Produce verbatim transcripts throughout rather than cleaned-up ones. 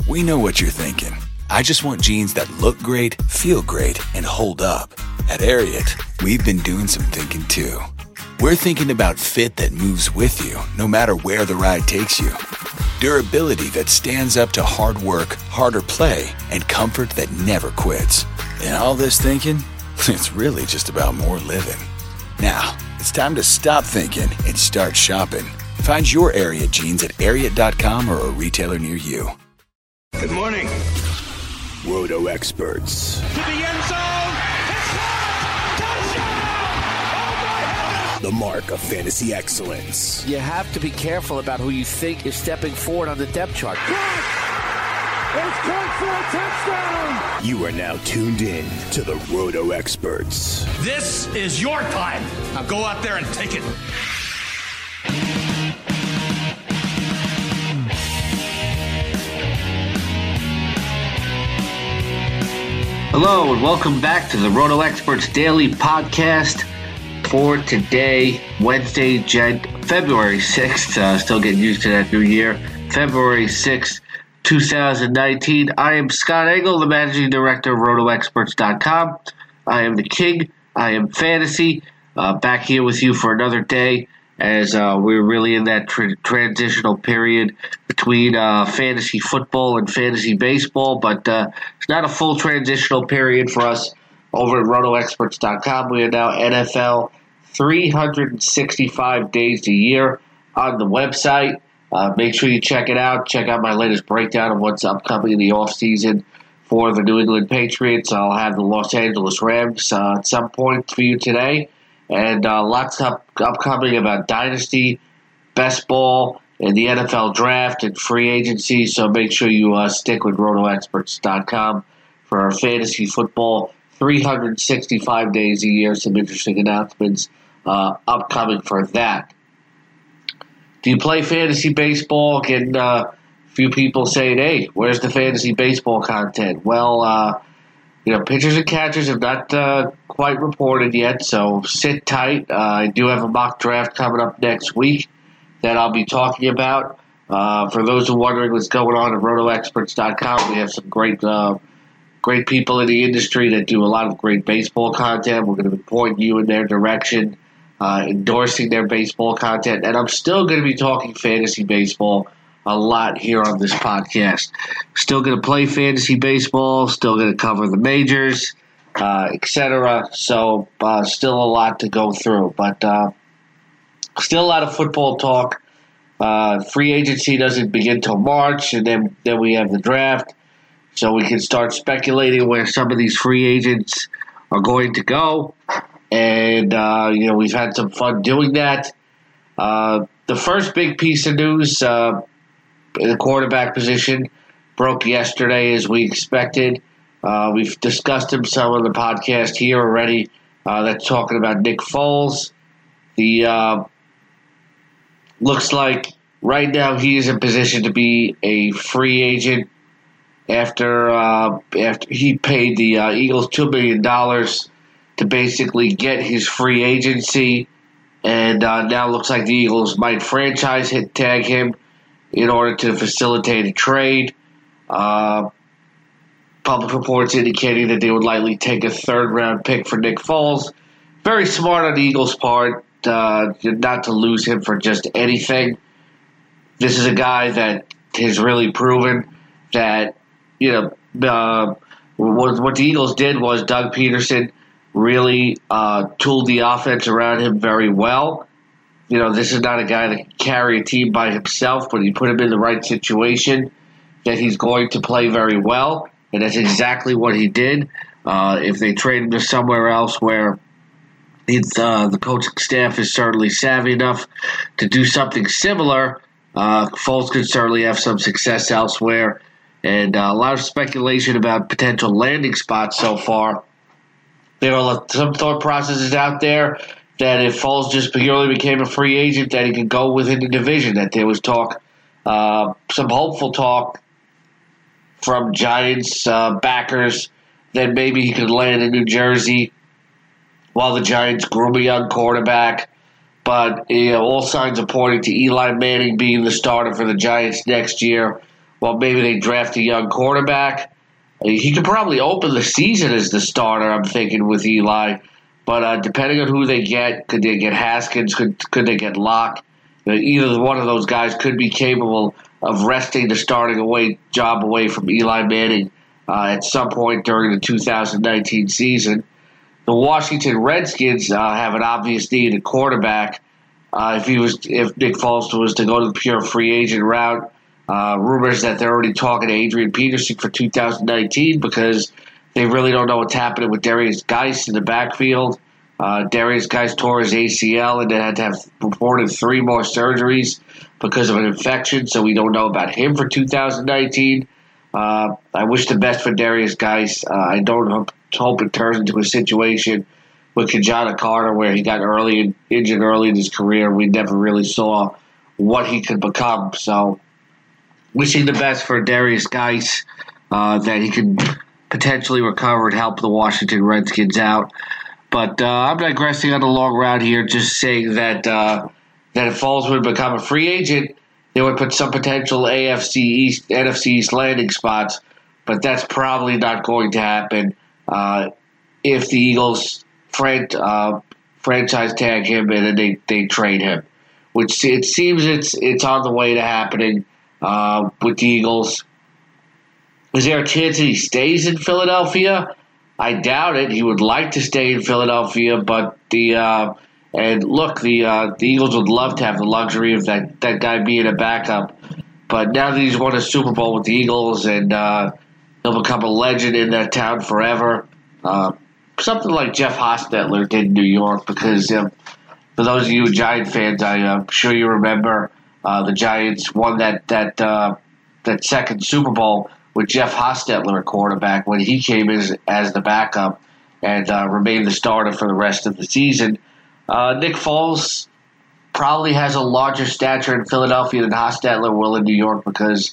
We know what you're thinking. I just want jeans that look great, feel great, and hold up. At Ariat, we've been doing some thinking too. We're thinking about fit that moves with you, no matter where the ride takes you. Durability that stands up to hard work, harder play, and comfort that never quits. And all this thinking, it's really just about more living. Now, it's time to stop thinking and start shopping. Find your Ariat jeans at Ariat dot com or a retailer near you. Good morning. Roto experts. To the end zone. It's gone. Touchdown. Oh, my heavens. The mark of fantasy excellence. You have to be careful about who you think is stepping forward on the depth chart. It's caught for a touchdown. You are now tuned in to the Roto experts. This is your time. Now go out there and take it. Hello and welcome back to the Roto Experts Daily Podcast for today, Wednesday, Jan- February sixth. Uh, still getting used to that new year. February sixth, twenty nineteen. I am Scott Engel, the Managing Director of Roto Experts dot com. I am the king. I am fantasy. Uh, back here with you for another day as uh, we're really in that tr- transitional period between uh, fantasy football and fantasy baseball, but uh, it's not a full transitional period for us over at Roto Experts dot com. We are now N F L three hundred sixty-five days a year on the website. Uh, make sure you check it out. Check out my latest breakdown of what's upcoming in the offseason for the New England Patriots. I'll have the Los Angeles Rams uh, at some point for you today. And uh, lots up, upcoming about Dynasty, Best Ball, and the N F L Draft and free agency. So make sure you uh, stick with Roto Experts dot com for our fantasy football three hundred sixty-five days a year. Some interesting announcements uh, upcoming for that. Do you play fantasy baseball? Getting uh, a few people saying, hey, where's the fantasy baseball content? Well, uh, you know, pitchers and catchers have not uh, quite reported yet, so sit tight. Uh, I do have a mock draft coming up next week that I'll be talking about. Uh, for those who are wondering what's going on at Roto Experts dot com, we have some great uh, great people in the industry that do a lot of great baseball content. We're going to be pointing you in their direction, uh, endorsing their baseball content, and I'm still going to be talking fantasy baseball a lot here on this podcast. Still going to play fantasy baseball, still going to cover the majors, uh, et cetera. So uh, still a lot to go through, but uh, still a lot of football talk. Uh, free agency doesn't begin till March, and then, then we have the draft. So we can start speculating where some of these free agents are going to go. And, uh, you know, we've had some fun doing that. Uh, the first big piece of news, uh, in the quarterback position, broke yesterday as we expected. Uh, we've discussed him some on the podcast here already. Uh, that's talking about Nick Foles. The uh, looks like right now he is in position to be a free agent after uh, after he paid the uh, Eagles two million dollars to basically get his free agency, and uh, now looks like the Eagles might franchise hit tag him in order to facilitate a trade. Uh, public reports indicating that they would likely take a third-round pick for Nick Foles. Very smart on the Eagles' part, uh, not to lose him for just anything. This is a guy that has really proven that, you know, uh, what, what the Eagles did was Doug Peterson really uh, tooled the offense around him very well. You know, this is not a guy that can carry a team by himself, but you put him in the right situation that he's going to play very well, and that's exactly what he did. Uh, if they trade him to somewhere else where it's, uh, the coaching staff is certainly savvy enough to do something similar, uh, Foles could certainly have some success elsewhere. And uh, a lot of speculation about potential landing spots so far. There are some thought processes out there that if Foles just purely became a free agent, that he could go within the division, that there was talk, uh, some hopeful talk from Giants uh, backers that maybe he could land in New Jersey while the Giants groom a young quarterback. But you know, all signs are pointing to Eli Manning being the starter for the Giants next year, well, maybe they draft a young quarterback. He could probably open the season as the starter, I'm thinking, with Eli. But uh, depending on who they get, could they get Haskins? Could could they get Locke? You know, either one of those guys could be capable of wresting the starting away job away from Eli Manning uh, at some point during the two thousand nineteen season. The Washington Redskins uh, have an obvious need at quarterback. Uh, if he was, if Nick Foles was to go to the pure free agent route, uh, rumors that they're already talking to Adrian Peterson for two thousand nineteen because they really don't know what's happening with Darius Geis in the backfield. Uh, Darius Geis tore his A C L and then had to have reported three more surgeries because of an infection, so we don't know about him for two thousand nineteen. Uh, I wish the best for Darius Geis. Uh, I don't hope, hope it turns into a situation with Kenjana Carter where he got early and injured early in his career. We never really saw what he could become. So wishing the best for Darius Geis, uh, that he could potentially recover and help the Washington Redskins out. But uh, I'm digressing on the long route here, just saying that uh, that if Foles would become a free agent, they would put some potential A F C East, N F C East landing spots, but that's probably not going to happen uh, if the Eagles fran- uh, franchise tag him and then they, they trade him, which it seems it's it's on the way to happening uh, with the Eagles. Is there a chance that he stays in Philadelphia? I doubt it. He would like to stay in Philadelphia, but the uh, and look, the uh, the Eagles would love to have the luxury of that, that guy being a backup. But now that he's won a Super Bowl with the Eagles, and uh, he'll become a legend in that town forever, uh, something like Jeff Hostetler did in New York. Because um, for those of you Giant fans, I, I'm sure you remember uh, the Giants won that that uh, that second Super Bowl with Jeff Hostetler at quarterback when he came in as, as the backup and uh, remained the starter for the rest of the season. Uh, Nick Foles probably has a larger stature in Philadelphia than Hostetler will in New York because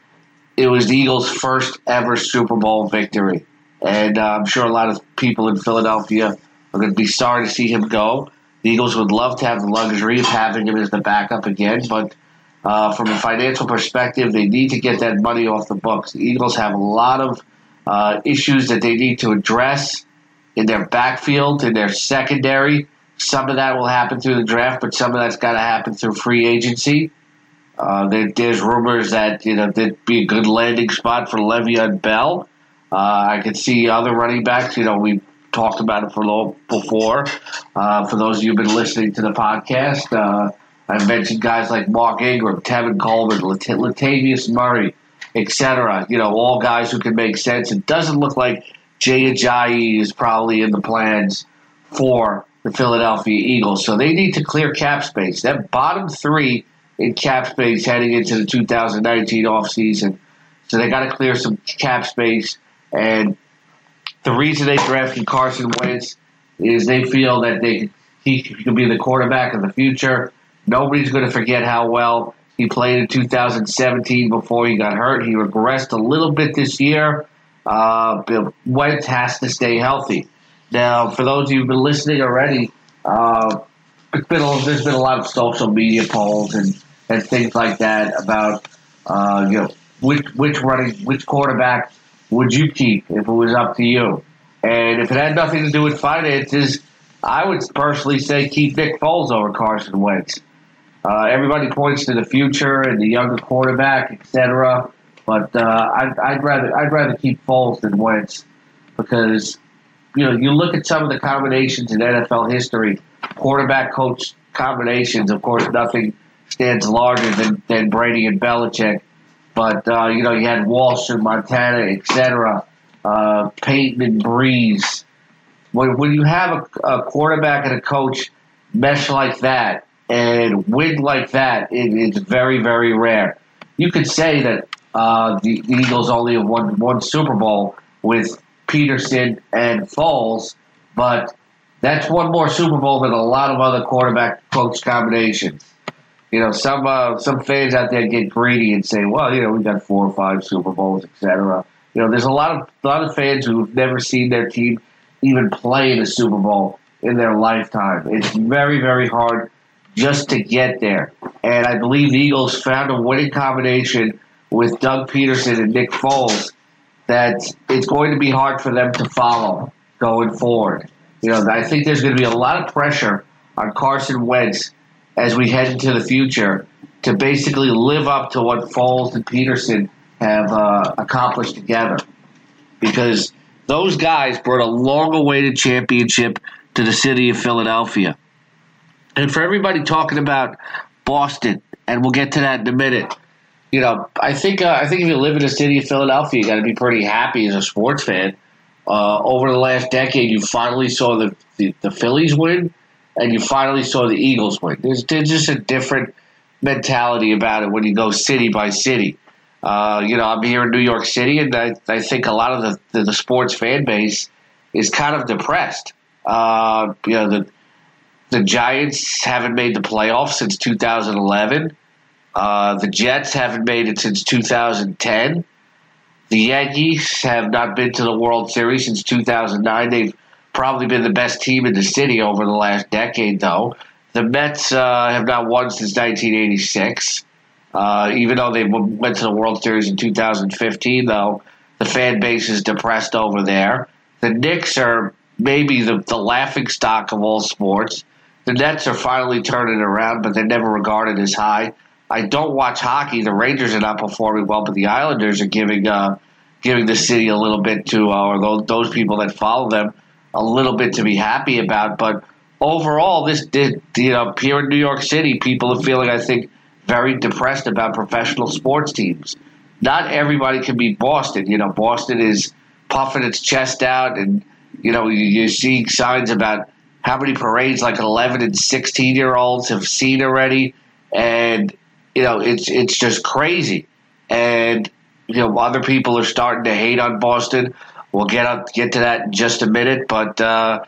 it was the Eagles' first ever Super Bowl victory. And uh, I'm sure a lot of people in Philadelphia are going to be sorry to see him go. The Eagles would love to have the luxury of having him as the backup again, but Uh, from a financial perspective, they need to get that money off the books. The Eagles have a lot of uh, issues that they need to address in their backfield, in their secondary. Some of that will happen through the draft, but some of that's got to happen through free agency. Uh, there, there's rumors that you know there'd be a good landing spot for Le'Veon Bell. Uh, I could see other running backs. You know, we talked about it for a little before. Uh, for those of you who've been listening to the podcast. Uh, I've mentioned guys like Mark Ingram, Tevin Coleman, Lat- Latavius Murray, et cetera. You know, all guys who can make sense. It doesn't look like Jay Ajayi is probably in the plans for the Philadelphia Eagles. So they need to clear cap space. That bottom three in cap space heading into the two thousand nineteen offseason. So they got to clear some cap space. And the reason they drafted Carson Wentz is they feel that they he could be the quarterback of the future. Nobody's going to forget how well he played in two thousand seventeen before he got hurt. He regressed a little bit this year. Uh, Bill Wentz has to stay healthy. Now, for those of you who've been listening already, uh, it's been a, there's been a lot of social media polls and, and things like that about uh, you know which which running which quarterback would you keep if it was up to you. And if it had nothing to do with finances, I would personally say keep Nick Foles over Carson Wentz. Uh, everybody points to the future and the younger quarterback, et cetera. But uh, I'd, I'd rather I'd rather keep Foles than Wentz because you know you look at some of the combinations in N F L history, quarterback coach combinations. Of course, nothing stands larger than, than Brady and Belichick. But uh, you know you had Walsh and Montana, et cetera. Uh, Peyton and Breeze. When when you have a, a quarterback and a coach mesh like that and win like that, it, it's very, very rare. You could say that uh, the, the Eagles only have won one Super Bowl with Peterson and Foles, but that's one more Super Bowl than a lot of other quarterback-coach combinations. You know, some uh, some fans out there get greedy and say, well, you know, we got four or five Super Bowls, et cetera. You know, there's a lot of a lot of fans who've never seen their team even play in a Super Bowl in their lifetime. It's very, very hard just to get there. And I believe the Eagles found a winning combination with Doug Peterson and Nick Foles that it's going to be hard for them to follow going forward. You know, I think there's going to be a lot of pressure on Carson Wentz as we head into the future to basically live up to what Foles and Peterson have uh, accomplished together. Because those guys brought a long-awaited championship to the city of Philadelphia. And for everybody talking about Boston, and we'll get to that in a minute, you know, I think uh, I think if you live in the city of Philadelphia, you got to be pretty happy as a sports fan. Uh, over the last decade, you finally saw the, the, the Phillies win, and you finally saw the Eagles win. There's, there's just a different mentality about it when you go city by city. Uh, you know, I'm here in New York City, and I, I think a lot of the, the, the sports fan base is kind of depressed. Uh, you know, the the Giants haven't made the playoffs since two thousand eleven. Uh, the Jets haven't made it since two thousand ten. The Yankees have not been to the World Series since two thousand nine. They've probably been the best team in the city over the last decade, though. The Mets uh, have not won since nineteen eighty-six. Uh, even though they went to the World Series in two thousand fifteen, though, the fan base is depressed over there. The Knicks are maybe the, the laughingstock of all sports. The Nets are finally turning around, but they're never regarded as high. I don't watch hockey. The Rangers are not performing well, but the Islanders are giving uh, giving the city a little bit to, uh, or those, those people that follow them, a little bit to be happy about. But overall, this did, you know, here in New York City, people are feeling, I think, very depressed about professional sports teams. Not everybody can beat Boston. You know, Boston is puffing its chest out, and you know, you're seeing signs about how many parades like eleven and sixteen year olds have seen already, and you know, it's it's just crazy. And you know, other people are starting to hate on Boston. We'll get up get to that in just a minute, but uh,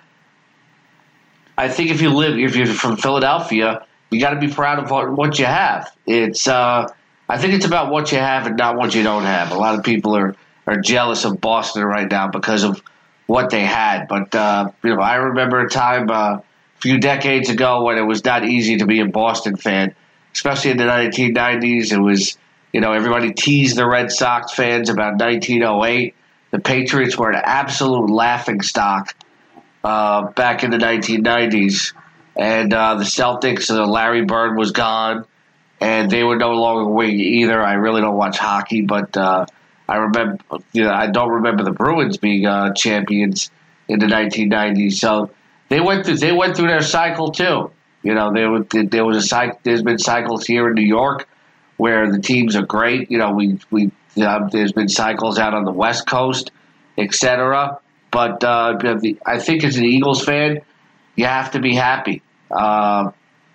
I think if you live, if you're from Philadelphia, you got to be proud of what, what you have. It's, uh, I think it's about what you have and not what you don't have. A lot of people are, are jealous of Boston right now because of what they had. But uh, you know, I remember a time uh, a few decades ago when it was not easy to be a Boston fan, especially in the nineteen nineties. It was, you know, everybody teased the Red Sox fans about nineteen oh eight. The Patriots were an absolute laughingstock uh, back in the nineteen nineties. And uh, the Celtics, uh, Larry Bird was gone, and they were no longer winning either. I really don't watch hockey, but uh, I remember, you know, I don't remember the Bruins being uh, champions in the nineteen nineties. So they went through, they went through their cycle too. You know, there, there was a cycle. There's been cycles here in New York where the teams are great. You know, we we uh, there's been cycles out on the West Coast, et cetera. But uh, I think as an Eagles fan, you have to be happy. Uh,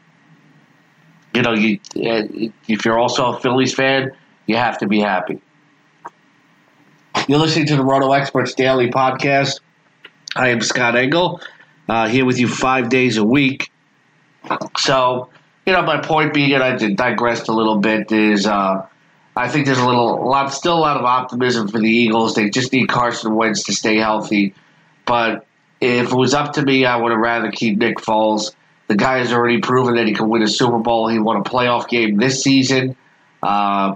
you know, you, if you're also a Phillies fan, you have to be happy. You're listening to the Roto Experts Daily Podcast. I am Scott Engel, uh, here with you five days a week. So, you know, my point being, and I digressed a little bit, is uh, I think there's a little, a lot, still a lot of optimism for the Eagles. They just need Carson Wentz to stay healthy. But if it was up to me, I would have rather keep Nick Foles. The guy has already proven that he can win a Super Bowl. He won a playoff game this season. Uh,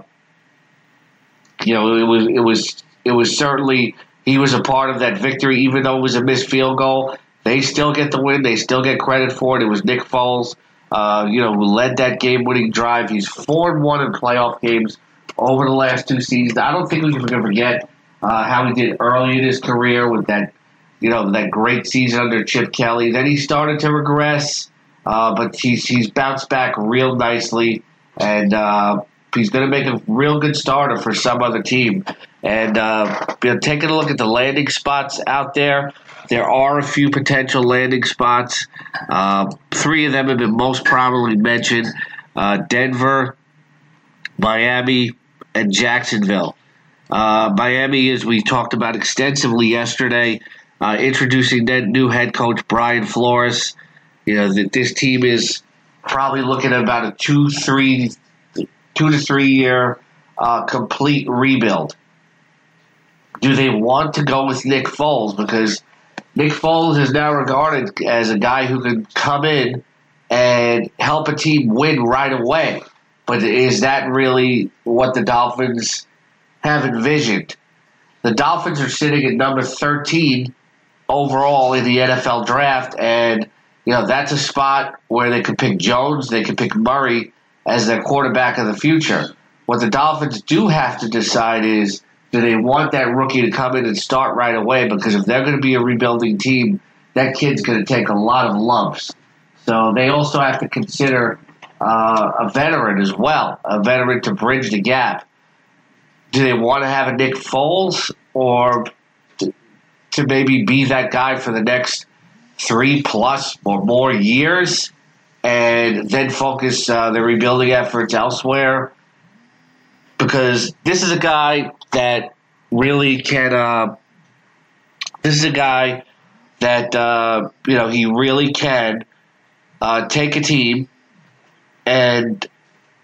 you know, it was it was it was certainly he was a part of that victory, even though it was a missed field goal. They still get the win. They still get credit for it. It was Nick Foles, uh, you know, who led that game-winning drive. He's four and one in playoff games over the last two seasons. I don't think we can forget uh, how he did early in his career with that, you know, that great season under Chip Kelly. Then he started to regress. Uh, but he's he's bounced back real nicely, and uh, he's going to make a real good starter for some other team. And uh, you know, taking a look at the landing spots out there, there are a few potential landing spots. Uh, three of them have been most prominently mentioned: uh, Denver, Miami, and Jacksonville. Uh, Miami, as we talked about extensively yesterday, uh, introducing that new head coach Brian Flores. You know, that this team is probably looking at about a two, three, two to three year uh, complete rebuild. Do they want to go with Nick Foles? Because Nick Foles is now regarded as a guy who can come in and help a team win right away. But is that really what the Dolphins have envisioned? The Dolphins are sitting at number thirteen overall in the N F L draft, and you know that's a spot where they could pick Jones, they could pick Murray as their quarterback of the future. What the Dolphins do have to decide is, do they want that rookie to come in and start right away? Because if they're going to be a rebuilding team, that kid's going to take a lot of lumps. So they also have to consider uh, a veteran as well, a veteran to bridge the gap. Do they want to have a Nick Foles, or to, to maybe be that guy for the next three plus or more years and then focus uh, the rebuilding efforts elsewhere? Because this is a guy that really can uh, – this is a guy that, uh, you know, he really can uh, take a team and –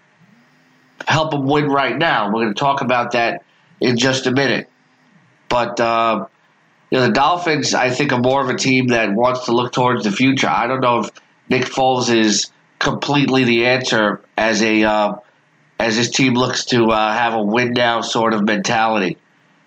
help them win right now. We're going to talk about that in just a minute. But uh, you know, the Dolphins, I think, are more of a team that wants to look towards the future. I don't know if Nick Foles is completely the answer as a uh, as his team looks to uh, have a win now sort of mentality.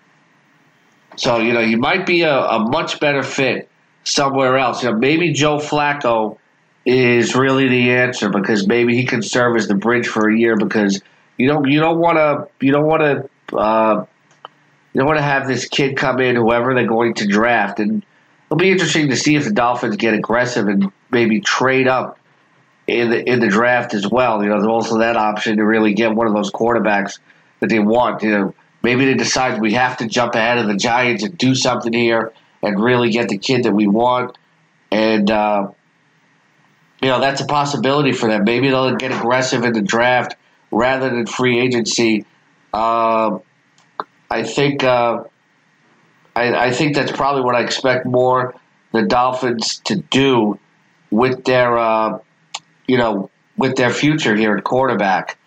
So you know, you might be a, a much better fit somewhere else. You know, maybe Joe Flacco is really the answer because maybe he can serve as the bridge for a year because. You don't. You don't want to. You don't want to. Uh, you don't want to have this kid come in, whoever they're going to draft, and it'll be interesting to see if the Dolphins get aggressive and maybe trade up in the in the draft as well. You know, there's also that option to really get one of those quarterbacks that they want. You know, maybe they decide we have to jump ahead of the Giants and do something here and really get the kid that we want, and uh, you know that's a possibility for them. Maybe they'll get aggressive in the draft. Rather than free agency, uh, I think uh, I, I think that's probably what I expect more the Dolphins to do with their uh, you know with their future here at quarterback.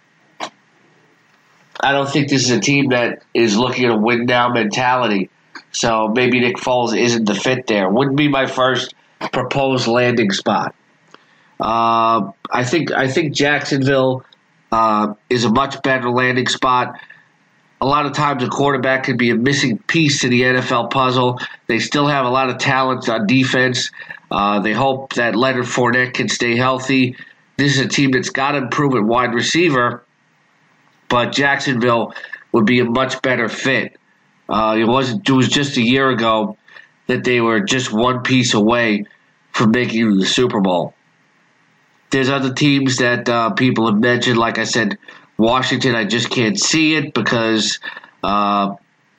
I don't think this is a team that is looking at a win now mentality. So maybe Nick Foles isn't the fit there. Wouldn't be my first proposed landing spot. Uh, I think I think Jacksonville. Uh, is a much better landing spot. A lot of times a quarterback can be a missing piece to the N F L puzzle. They still have a lot of talent on defense. Uh, they hope that Leonard Fournette can stay healthy. This is a team that's got to improve at wide receiver, but Jacksonville would be a much better fit. Uh, it wasn't. It was just a year ago that they were just one piece away from making the Super Bowl. There's other teams that uh, people have mentioned. Like I said, Washington, I just can't see it because uh,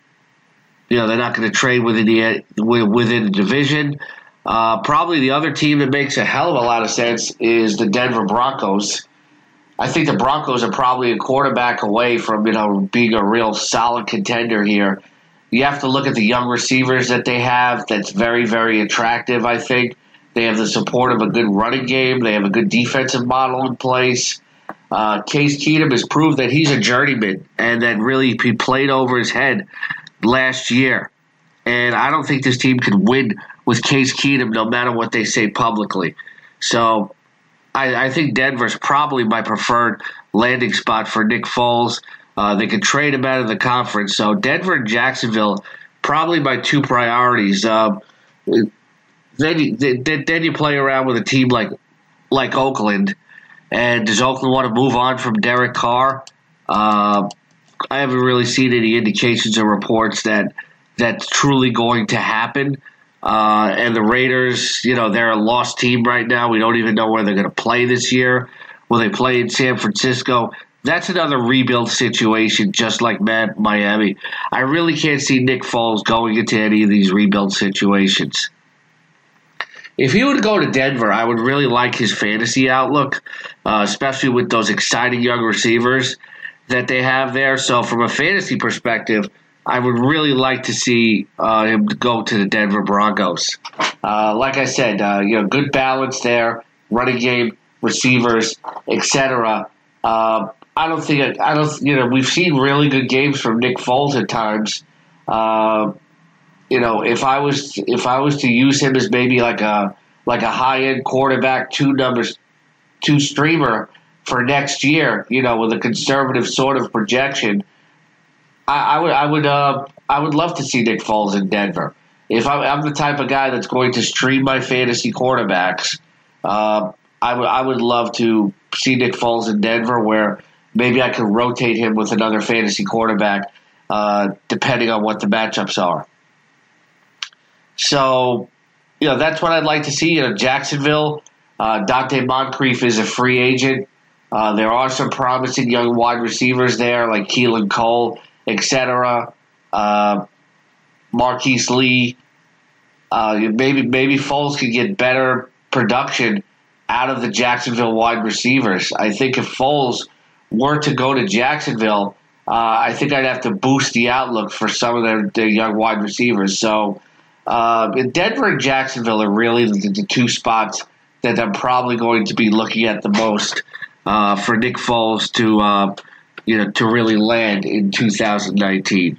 you know they're not going to trade within the within the division. Uh, probably the other team that makes a hell of a lot of sense is the Denver Broncos. I think the Broncos are probably a quarterback away from you know being a real solid contender here. You have to look at the young receivers that they have. That's very, very attractive, I think. They have the support of a good running game. They have a good defensive model in place. Uh, Case Keenum has proved that he's a journeyman and that really he played over his head last year. And I don't think this team can win with Case Keenum no matter what they say publicly. So I, I think Denver's probably my preferred landing spot for Nick Foles. Uh, they could trade him out of the conference. So Denver and Jacksonville, probably my two priorities. Uh, Then you, then you play around with a team like like Oakland, and does Oakland want to move on from Derek Carr? Uh, I haven't really seen any indications or reports that that's truly going to happen. Uh, and the Raiders, you know, they're a lost team right now. We don't even know where they're going to play this year. Will they play in San Francisco? That's another rebuild situation, just like Miami. I really can't see Nick Foles going into any of these rebuild situations. If he would go to Denver, I would really like his fantasy outlook, uh, especially with those exciting young receivers that they have there. So from a fantasy perspective, I would really like to see uh, him go to the Denver Broncos. Uh, like I said, uh, you know, good balance there, running game, receivers, et cetera. Uh, I don't think I don't. You know, we've seen really good games from Nick Foles at times. Uh, You know, if I was if I was to use him as maybe like a like a high end quarterback, two numbers, two streamer, for next year, you know, with a conservative sort of projection, I, I would I would uh, I would love to see Nick Foles in Denver. If I'm, I'm the type of guy that's going to stream my fantasy quarterbacks, uh, I would I would love to see Nick Foles in Denver, where maybe I could rotate him with another fantasy quarterback, uh, depending on what the matchups are. So, you know, that's what I'd like to see. You know, Jacksonville, uh, Dante Moncrief is a free agent. Uh, there are some promising young wide receivers there, like Keelan Cole, et cetera. Uh, Marquise Lee. Uh, maybe maybe Foles could get better production out of the Jacksonville wide receivers. I think if Foles were to go to Jacksonville, uh, I think I'd have to boost the outlook for some of their, their young wide receivers. So uh, Denver and Jacksonville are really the, the two spots that I'm probably going to be looking at the most uh, for Nick Foles to uh, you know to really land in two thousand nineteen.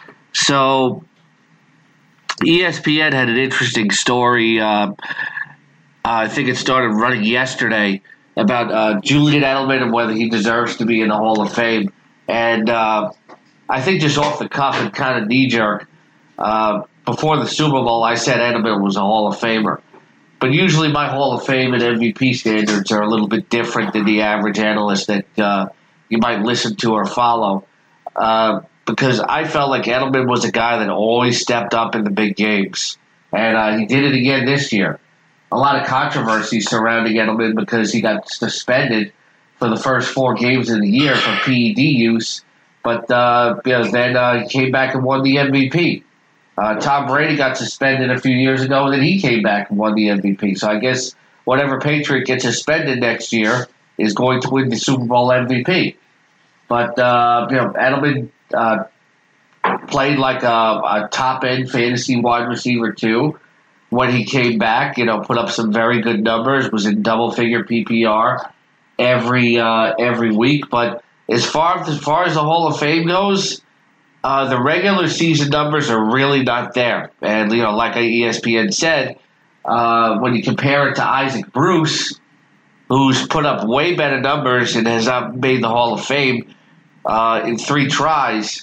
So E S P N had an interesting story. Uh, I think it started running yesterday about uh, Julian Edelman and whether he deserves to be in the Hall of Fame. And uh, I think just off the cuff and kind of knee-jerk, uh, before the Super Bowl, I said Edelman was a Hall of Famer. But usually my Hall of Fame and M V P standards are a little bit different than the average analyst that uh, you might listen to or follow. Uh, because I felt like Edelman was a guy that always stepped up in the big games. And uh, he did it again this year. A lot of controversy surrounding Edelman because he got suspended for the first four games of the year for P E D use. But uh, you know, then uh, he came back and won the M V P. Uh, Tom Brady got suspended a few years ago, and then he came back and won the M V P. So I guess whatever Patriot gets suspended next year is going to win the Super Bowl M V P. But uh, you know, Edelman uh, played like a, a top-end fantasy wide receiver too. When he came back, you know, put up some very good numbers, was in double-figure P P R every uh, every week. But as far as far as the Hall of Fame goes, uh, the regular season numbers are really not there. And you know, like E S P N said, uh, when you compare it to Isaac Bruce, who's put up way better numbers and has not made the Hall of Fame uh, in three tries,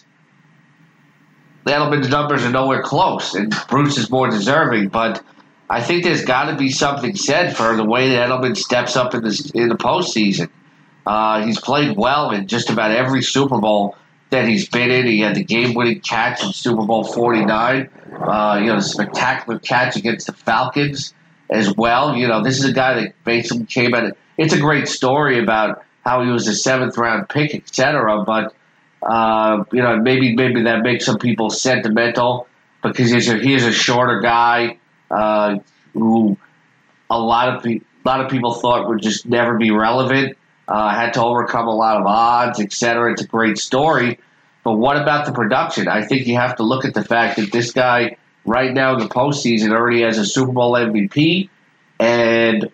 Edelman's numbers are nowhere close, and Bruce is more deserving. But I think there's got to be something said for the way that Edelman steps up in the in the postseason. Uh, he's played well in just about every Super Bowl that he's been in. He had the game-winning catch in Super Bowl forty-nine. Uh, you know, the spectacular catch against the Falcons as well. You know, this is a guy that basically came at it. It's a great story about how he was a seventh-round pick, et cetera. But Uh, you know, maybe maybe that makes some people sentimental because he's a, he's a shorter guy uh, who a lot of pe- a lot of people thought would just never be relevant. Uh, had to overcome a lot of odds, et cetera. It's a great story, but what about the production? I think you have to look at the fact that this guy right now in the postseason already has a Super Bowl M V P, and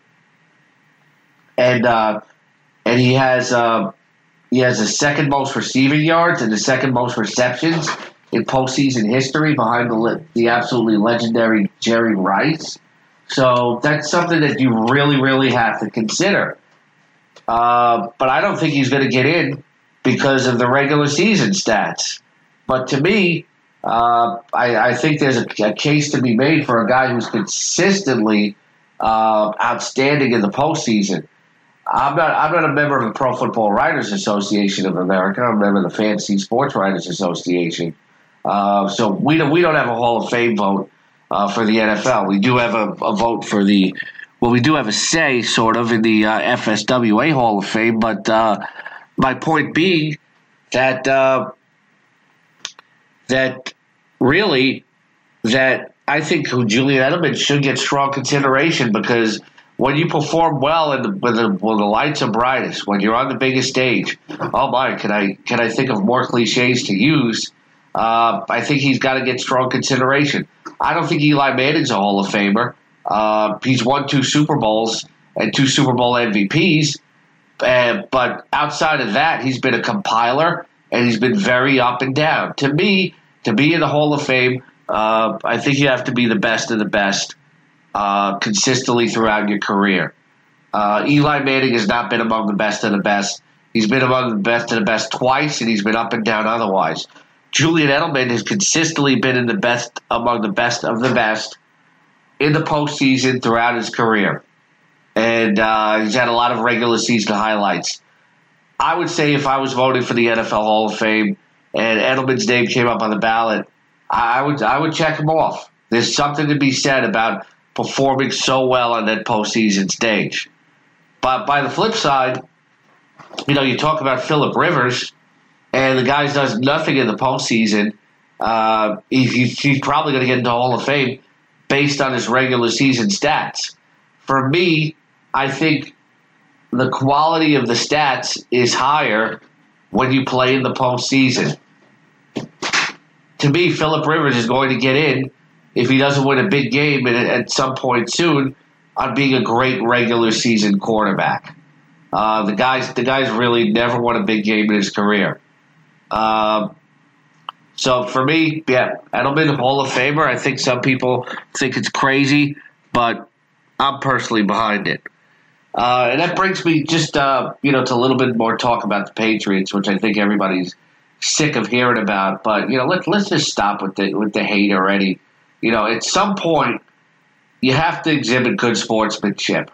and uh, and he has. Uh, He has the second most receiving yards and the second most receptions in postseason history behind the the absolutely legendary Jerry Rice. So that's something that you really, really have to consider. Uh, but I don't think he's going to get in because of the regular season stats. But to me, uh, I, I think there's a, a case to be made for a guy who's consistently uh, outstanding in the postseason. I'm not. I'm not a member of the Pro Football Writers Association of America. I'm a member of the Fantasy Sports Writers Association. Uh, so we don't. We don't have a Hall of Fame vote uh, for the N F L. We do have a, a vote for the. Well, we do have a say, sort of, in the uh, F S W A Hall of Fame. But uh, my point being that uh, that really that I think Julian Edelman should get strong consideration because when you perform well and when the, when the lights are brightest, when you're on the biggest stage, oh my, can I can I think of more cliches to use? Uh, I think he's got to get strong consideration. I don't think Eli Manning's a Hall of Famer. Uh, he's won two Super Bowls and two Super Bowl M V Ps, uh, but outside of that, he's been a compiler and he's been very up and down. To me, to be in the Hall of Fame, uh, I think you have to be the best of the best. Uh, consistently throughout your career. Uh, Eli Manning has not been among the best of the best. He's been among the best of the best twice, and he's been up and down otherwise. Julian Edelman has consistently been in the best among the best of the best in the postseason throughout his career. And uh, he's had a lot of regular season highlights. I would say if I was voting for the N F L Hall of Fame and Edelman's name came up on the ballot, I would I would check him off. There's something to be said about performing so well on that postseason stage. But by the flip side, you know, you talk about Phillip Rivers, and the guy does nothing in the postseason. Uh, he, he's probably going to get into the Hall of Fame based on his regular season stats. For me, I think the quality of the stats is higher when you play in the postseason. To me, Phillip Rivers is going to get in if he doesn't win a big game at some point soon on being a great regular season quarterback. Uh, the guy's the guy's really never won a big game in his career. Um, so for me, yeah, Edelman, Hall of Famer. I think some people think it's crazy, but I'm personally behind it. Uh, and that brings me just uh, you know to a little bit more talk about the Patriots, which I think everybody's sick of hearing about. But you know, let's let's just stop with the with the hate already. You know, at some point, you have to exhibit good sportsmanship.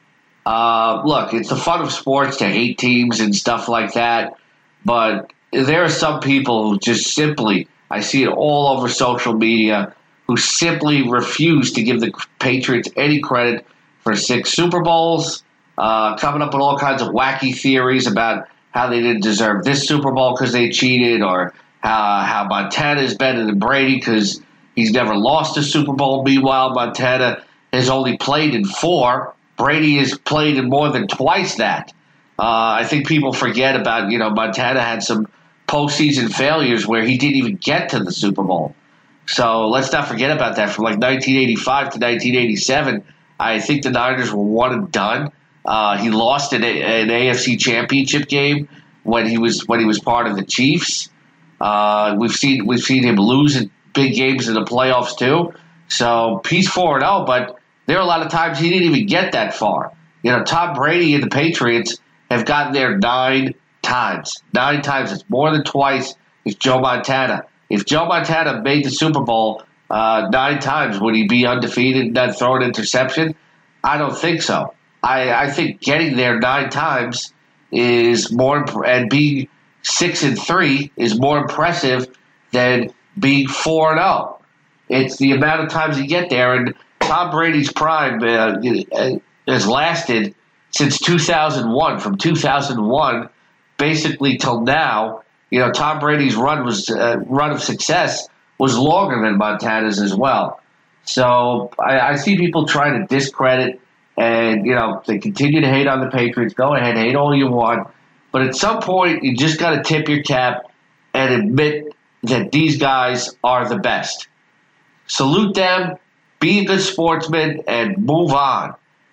Uh, look, it's the fun of sports to hate teams and stuff like that, but there are some people who just simply, I see it all over social media, who simply refuse to give the Patriots any credit for six Super Bowls, uh, coming up with all kinds of wacky theories about how they didn't deserve this Super Bowl because they cheated, or how, how Montana is better than Brady because he's never lost a Super Bowl. Meanwhile, Montana has only played in four. Brady has played in more than twice that. Uh, I think people forget about, you know, Montana had some postseason failures where he didn't even get to the Super Bowl. So let's not forget about that. From like nineteen eighty-five to nineteen eighty-seven, I think the Niners were one and done. Uh, he lost an, an A F C Championship game when he was when he was part of the Chiefs. Uh, we've seen we've seen him lose in big games in the playoffs too. So he's four and oh, but there are a lot of times he didn't even get that far. You know, Tom Brady and the Patriots have gotten there nine times. Nine times. It's more than twice as Joe Montana. If Joe Montana made the Super Bowl uh, nine times, would he be undefeated and not throw an interception? I don't think so. I, I think getting there nine times is more imp- and being six and three is more impressive than being four and zero. It's the amount of times you get there, and Tom Brady's prime uh, has lasted since two thousand one. From two thousand one, basically till now, you know, Tom Brady's run was uh, run of success was longer than Montana's as well. So I, I see people trying to discredit, and you know, they continue to hate on the Patriots. Go ahead, hate all you want, but at some point, you just got to tip your cap and admit that these guys are the best. Salute them, be a good sportsman, and move on.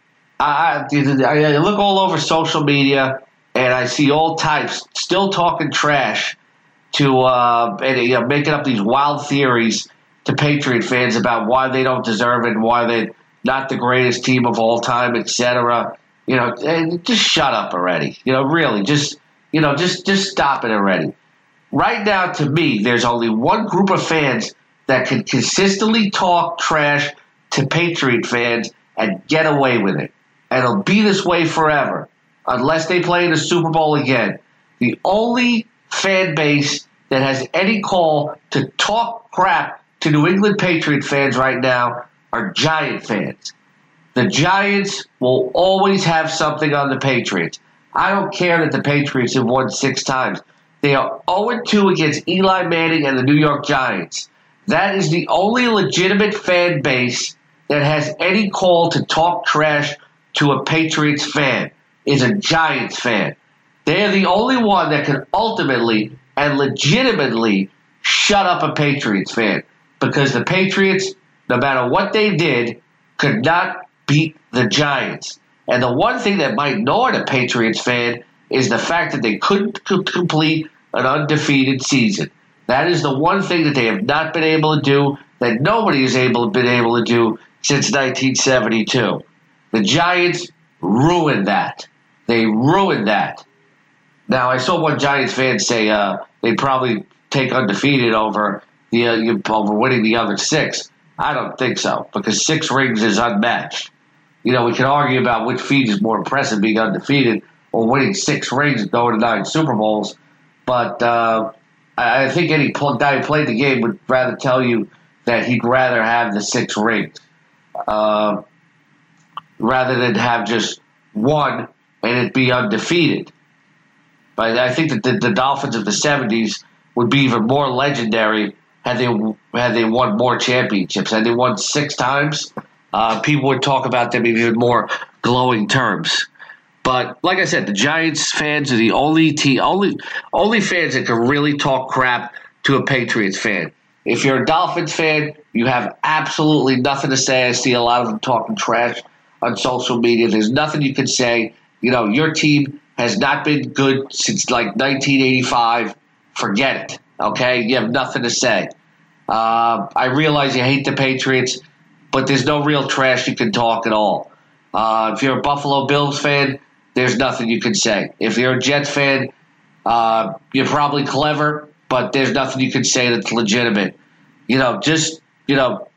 I, I look all over social media, and I see all types still talking trash to uh, and you know, making up these wild theories to Patriot fans about why they don't deserve it and why they're not the greatest team of all time, et cetera. You know, and just shut up already. You know, really, just you know, just just stop it already. Right now, to me, there's only one group of fans that can consistently talk trash to Patriot fans and get away with it. And it'll be this way forever, unless they play in a Super Bowl again. The only fan base that has any call to talk crap to New England Patriot fans right now are Giant fans. The Giants will always have something on the Patriots. I don't care that the Patriots have won six times. They are oh and two against Eli Manning and the New York Giants. That is the only legitimate fan base that has any call to talk trash to a Patriots fan, is a Giants fan. They're the only one that can ultimately and legitimately shut up a Patriots fan, because the Patriots, no matter what they did, could not beat the Giants. And the one thing that might gnaw at a Patriots fan is the fact that they couldn't complete an undefeated season. That is the one thing that they have not been able to do, that nobody has able been able to do since nineteen seventy-two. The Giants ruined that. They ruined that. Now, I saw one Giants fan say uh, they'd probably take undefeated over the uh, over winning the other six. I don't think so, because six rings is unmatched. You know, we can argue about which feat is more impressive, being undefeated or winning six rings and going to nine Super Bowls. But uh, I think any guy who played the game would rather tell you that he'd rather have the six rings uh, rather than have just one and it be undefeated. But I think that the, the Dolphins of the seventies would be even more legendary had they had they won more championships. Had they won six times, uh, people would talk about them in even more glowing terms. But like I said, the Giants fans are the only team, only only fans that can really talk crap to a Patriots fan. If you're a Dolphins fan, you have absolutely nothing to say. I see a lot of them talking trash on social media. There's nothing you can say. You know, your team has not been good since like nineteen eighty-five. Forget it, okay? You have nothing to say. Uh, I realize you hate the Patriots, but there's no real trash you can talk at all. Uh, if you're a Buffalo Bills fan, there's nothing you can say. If you're a Jets fan, uh, you're probably clever, but there's nothing you can say that's legitimate. You know, just, you know,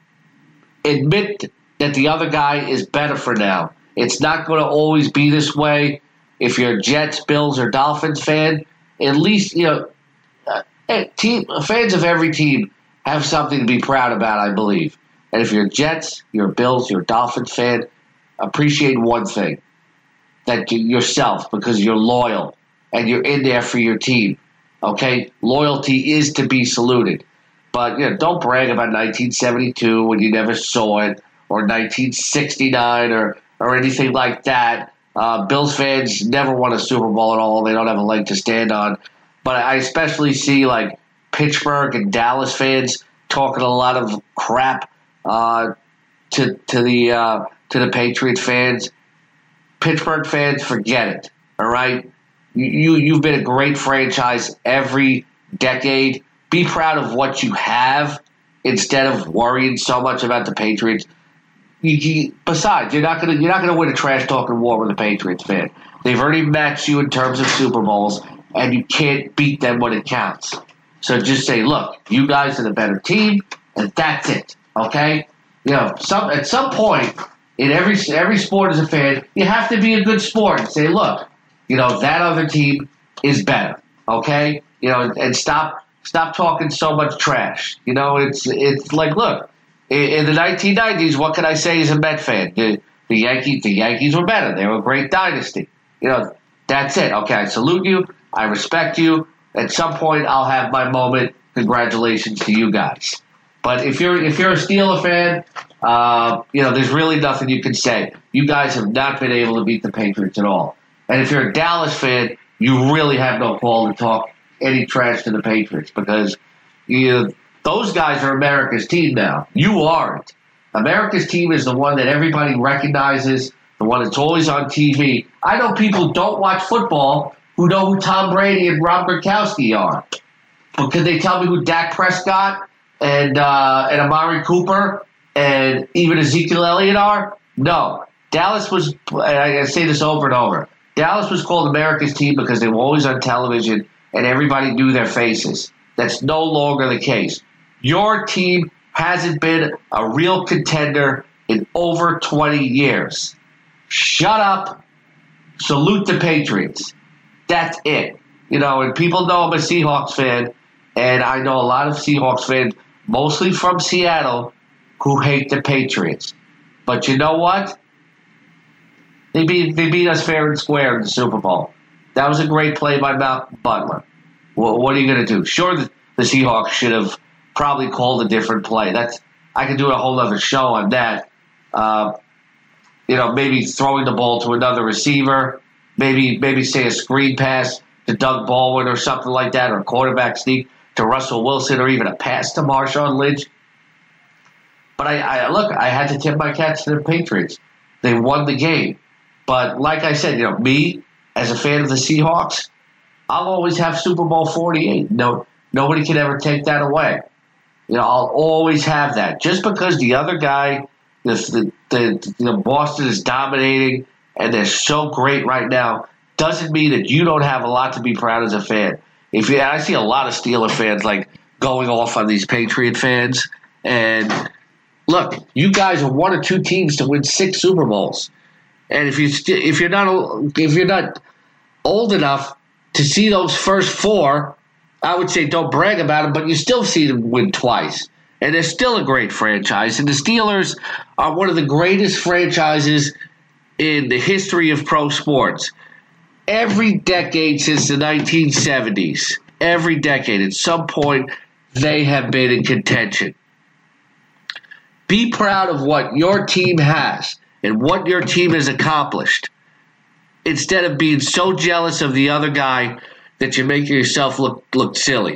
admit that the other guy is better for now. It's not going to always be this way. If you're a Jets, Bills, or Dolphins fan, at least, you know, uh, team, fans of every team have something to be proud about, I believe. And if you're a Jets, you're a Bills, you're a Dolphins fan, appreciate one thing, that you, yourself, because you're loyal and you're in there for your team. Okay? Loyalty is to be saluted. But, you know, don't brag about nineteen seventy-two when you never saw it, or nineteen sixty-nine, or, or anything like that. Uh, Bills fans never won a Super Bowl at all. They don't have a leg to stand on. But I especially see, like, Pittsburgh and Dallas fans talking a lot of crap uh, to to the uh, to the Patriots fans. Pittsburgh fans, forget it. All right, you, you you've been a great franchise every decade. Be proud of what you have instead of worrying so much about the Patriots. You, you, besides, you're not gonna you're not gonna win a trash talking war with a Patriots fan. They've already matched you in terms of Super Bowls, and you can't beat them when it counts. So just say, look, you guys are the better team, and that's it. Okay? You know, some at some point in every every sport as a fan, you have to be a good sport and say, look, you know, that other team is better. Okay? You know, and, and stop stop talking so much trash. You know, it's it's like, look, in, in the nineteen nineties, what can I say as a Met fan? The, the Yankees the Yankees were better. They were a great dynasty. You know, that's it. Okay, I salute you. I respect you. At some point, I'll have my moment. Congratulations to you guys. But if you're if you're a Steeler fan, uh, you know, there's really nothing you can say. You guys have not been able to beat the Patriots at all. And if you're a Dallas fan, you really have no call to talk any trash to the Patriots, because you, those guys are America's team now. You aren't. America's team is the one that everybody recognizes, the one that's always on T V. I know people who don't watch football who know who Tom Brady and Rob Gronkowski are. But can they tell me who Dak Prescott and uh, and Amari Cooper and even Ezekiel Elliott are? No. Dallas was, I say this over and over, Dallas was called America's team because they were always on television and everybody knew their faces. That's no longer the case. Your team hasn't been a real contender in over twenty years. Shut up. Salute the Patriots. That's it. You know, and people know I'm a Seahawks fan, and I know a lot of Seahawks fans, mostly from Seattle, who hate the Patriots. But you know what? They beat they beat us fair and square in the Super Bowl. That was a great play by Malcolm Butler. Well, what are you going to do? Sure, the, the Seahawks should have probably called a different play. That's I could do a whole other show on that. Uh, you know, maybe throwing the ball to another receiver, maybe maybe say a screen pass to Doug Baldwin or something like that, or a quarterback sneak to Russell Wilson, or even a pass to Marshawn Lynch. But I, I look, I had to tip my cats to the Patriots. They won the game. But like I said, you know, me as a fan of the Seahawks, I'll always have Super Bowl forty-eight. No, nobody can ever take that away. You know, I'll always have that. Just because the other guy, the the, the you know, Boston is dominating and they're so great right now, doesn't mean that you don't have a lot to be proud as a fan. If you, I see a lot of Steeler fans like going off on these Patriot fans, and look, you guys are one or two teams to win six Super Bowls, and if you st- if you're not if you're not old enough to see those first four, I would say don't brag about them, but you still see them win twice, and they're still a great franchise. And the Steelers are one of the greatest franchises in the history of pro sports. Every decade since the nineteen seventies, every decade, at some point, they have been in contention. Be proud of what your team has and what your team has accomplished, instead of being so jealous of the other guy that you're making yourself look look silly.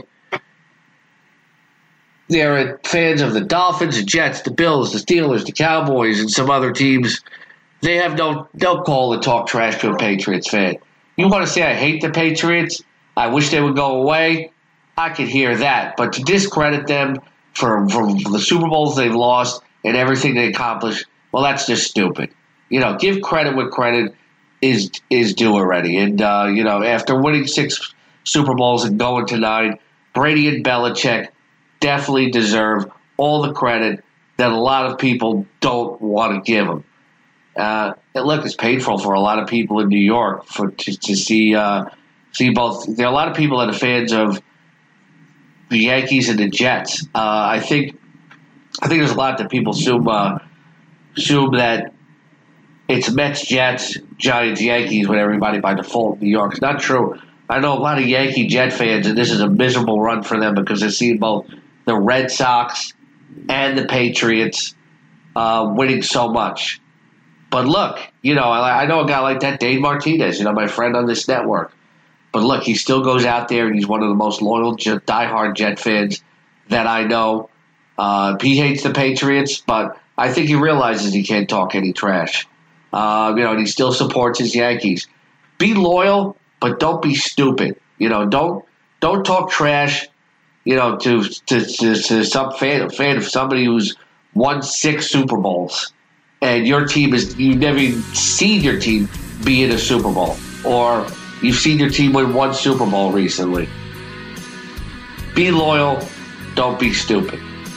There are fans of the Dolphins, the Jets, the Bills, the Steelers, the Cowboys, and some other teams. They have no, no call to talk trash to a Patriots fan. You want to say I hate the Patriots? I wish they would go away? I could hear that. But to discredit them for, for the Super Bowls they've lost and everything they accomplished, well, that's just stupid. You know, give credit where credit is is due already. And, uh, you know, after winning six Super Bowls and going to nine, Brady and Belichick definitely deserve all the credit that a lot of people don't want to give them. Uh, and look, it's painful for a lot of people in New York for to, to see uh, see both. There are a lot of people that are fans of the Yankees and the Jets. Uh, I think I think there's a lot that people assume uh, assume that it's Mets, Jets, Giants, Yankees with everybody by default in New York. It's not true. I know a lot of Yankee Jet fans, and this is a miserable run for them because they see both the Red Sox and the Patriots uh, winning so much. But look, you know, I, I know a guy like that, Dave Martinez, you know, my friend on this network. But look, he still goes out there, and he's one of the most loyal, diehard Jet fans that I know. Uh, he hates the Patriots, but I think he realizes he can't talk any trash. Uh, you know, and he still supports his Yankees. Be loyal, but don't be stupid. You know, don't don't talk trash. You know, to to to, to some fan fan of somebody who's won six Super Bowls. And your team is, you've never even seen your team be in a Super Bowl. Or you've seen your team win one Super Bowl recently. Be loyal. Don't be stupid.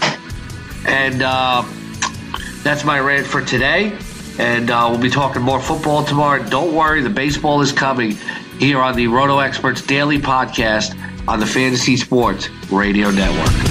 And uh, that's my rant for today. And uh, we'll be talking more football tomorrow. Don't worry, the baseball is coming here on the Roto Experts Daily Podcast on the Fantasy Sports Radio Network.